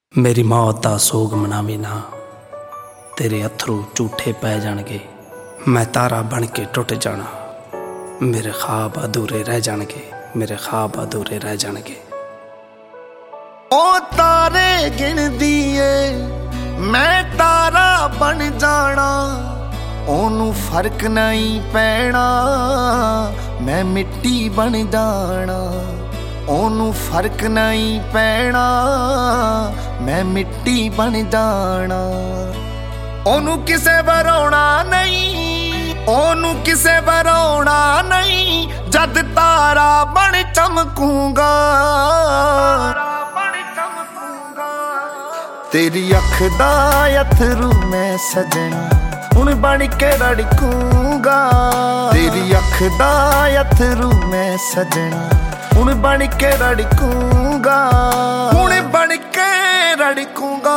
मेरी मौत दा सोग मनावी ना, तेरे अथरू झूठे पै जाणगे। मैं तारा बन के टुट जाना, मेरे ख्वाब अधूरे रह जाणगे, मेरे ख्वाब अधूरे रह जाणगे। ओ तारे गिन दिए मैं तारा बन जाना, ओनू फर्क नहीं पैना मैं मिट्टी बन जाना। ओनू फर्क नहीं पैना मैं मिट्टी बन जाना। ओनू किसे बरोना नहीं, ओनू किसे बरोना नहीं, जद तारा बन चमकूंगा। तेरी अख दा अथरू मैं सजना हुण बन के रड़कूंगा। तेरी अख दा अथरू मैं सजना हुण बन के रड़कूंगा, हुण बन के रड़कूंगा।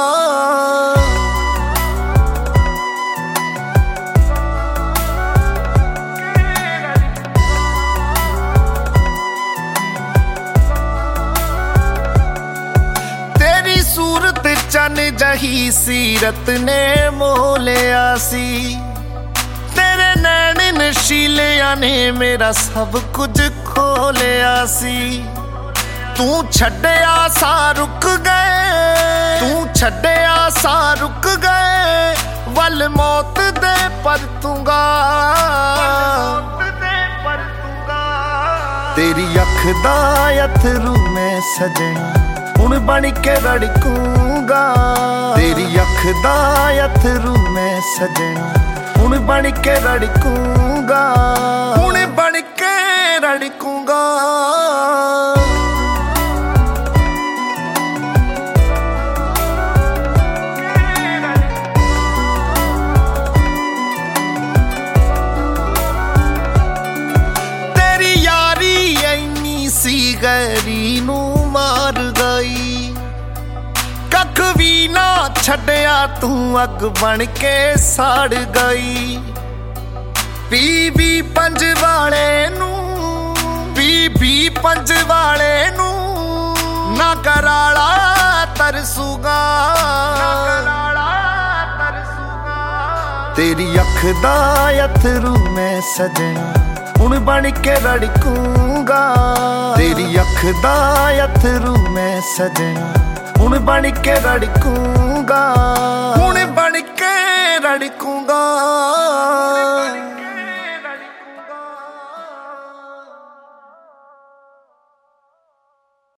तेरी सूरत चन जही सीरत ने मोह लिया सी, तेरे नैन नशीलिया ने मेरा सब कुछ खो लिया सी। तू छड्डिया सा रुक गए, तू छड्डिया सा रुक गए, वल मौत दे परतूंगा। तेरी अख दा अथरू मैं सजना हुण बन के रड़कूंगा। तेरी अख दा अथरू मैं सजना हुण बन के रड़कूंगा, हुण बन के रड़कूंगा। तेरी यारी ऐनी सी गैरी नू मार गई, कख भी ना छड्डिया तू अग बन के साड़ गई। बीबी पंज वाले नू, बीबी पंज वाले नू ना कराला तरसूगा। तेरी अख दा अथरू मैं सजना हुण बन के रड़कूंगा। तेरी अख दा अथरू मैं सजना हुण बन के रड़कूंगा, हुण बन के रड़कूंगा।